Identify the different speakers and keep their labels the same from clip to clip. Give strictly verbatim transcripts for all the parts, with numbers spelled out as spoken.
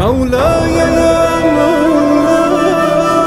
Speaker 1: مولاي يا مولاي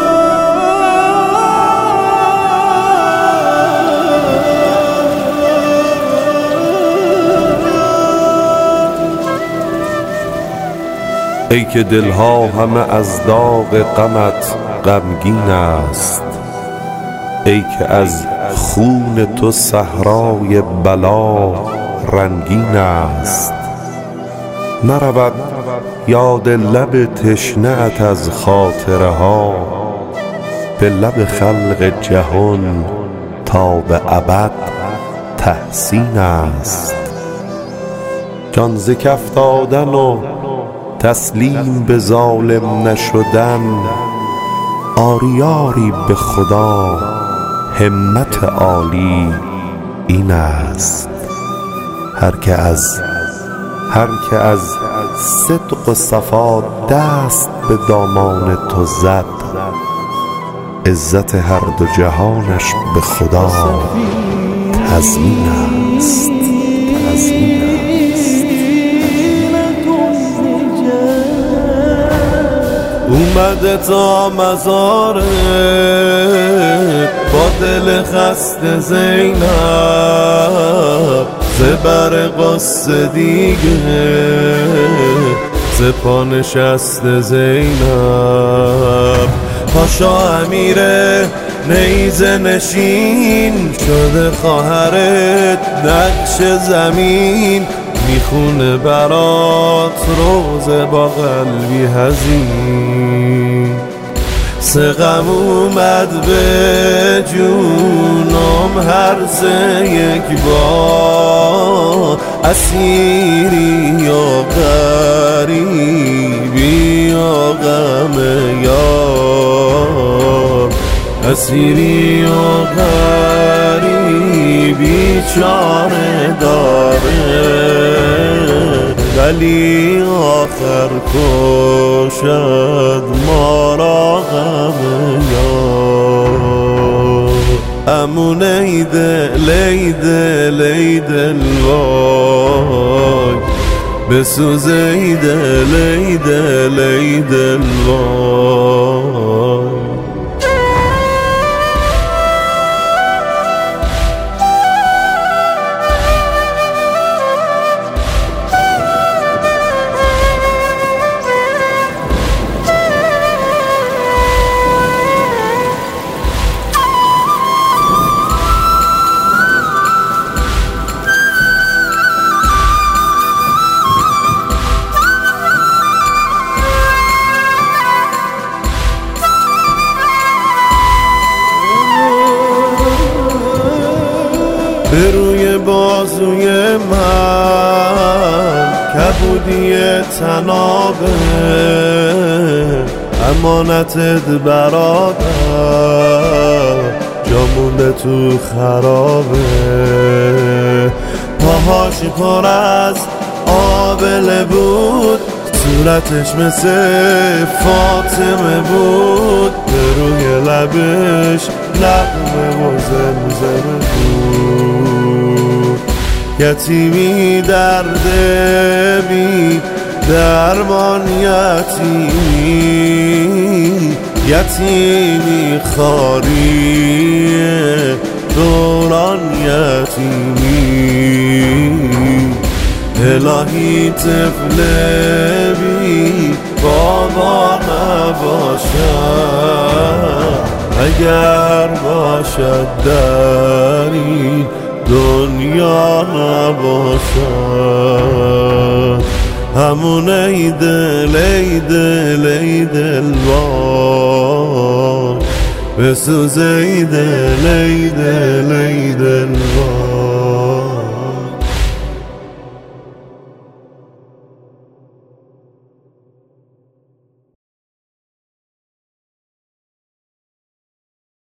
Speaker 2: ای که دلها همه از داغ غمت غمگین است، ای که از خون تو صحرای بلا رنگین است. نرود یاد لب تشنه‌ات از خاطره ها به لب خلق جهان تا به ابد تحسین است. جان ز کف دادن و تسلیم به ظالم نشدن، آری آری به خدا همت عالی این است. هر که از هر که از صدق و صفا دست به دامان تو زد، عزت هر دو جهانش به خدا تضمین است. تضمین است.
Speaker 1: اومده تا مزارت با دل خسته زینب، زبر قصه دیگه زپا نشسته زینب. پاشا امیره نیزه نشین شده خواهرت نقش زمین، میخونه برات روزه با قلبی حزین. سه غم اومد به جونم هر سه یک بار، اسیری یا غریبی یا غم یار، اسیری یا غریبی چاره داره، ولی آخر کشد ما را غم یار. امون ایده لیده لیده الوای، بسوزه ایده لیده لیده الوای. به روی بازوی من کبودی تنابه، امانتت برادر جامونده تو خرابه. پاهاش پر از آبله بود، صورتش مثل فاطمه بود، به روی لبش نغمه و زمزمه بود. یتیمی درد بی درمان، یتیمی یتیمی خاری دوران، یتیمی الهی طفل بی بابا نباشد، اگر باشد در این دنیا نباشد. همون ایده لیده لیده الوای، بسوزه ایده لیده لیده الوای.